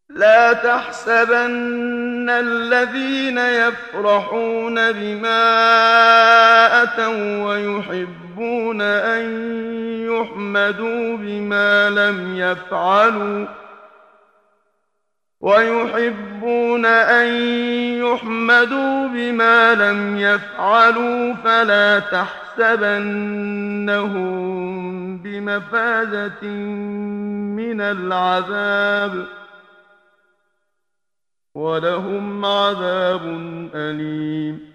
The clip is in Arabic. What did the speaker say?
لا تحسبن الذين يفرحون بما أتوا ويحبون أن يحمدوا بما لم يفعلوا فلا تحسبنهم بمفازة من العذاب ولهم عذاب أليم.